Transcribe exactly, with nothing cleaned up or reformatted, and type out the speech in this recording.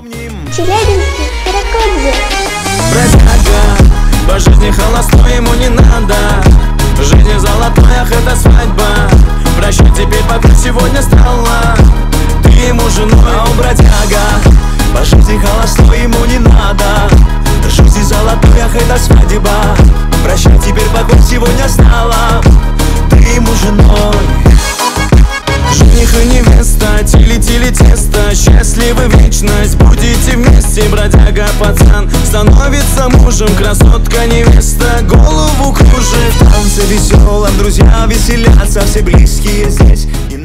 Челябинский Каракодзе. Бродяга, по жизни холостой, ему не надо. В жизни золотой, ах, это свадьба. Прощай теперь, пока сегодня стала ты ему женой. А он бродяга, по жизни холостой, ему не надо. В жизни золотой, ах, это свадьба. Прощай теперь, пока сегодня стала ты ему женой. Жених и невеста, тили-тили тесто, счастливы вечность, будете вместе. Бродяга пацан становится мужем, красотка невеста голову кружит. В танце веселом друзья веселятся, все близкие здесь.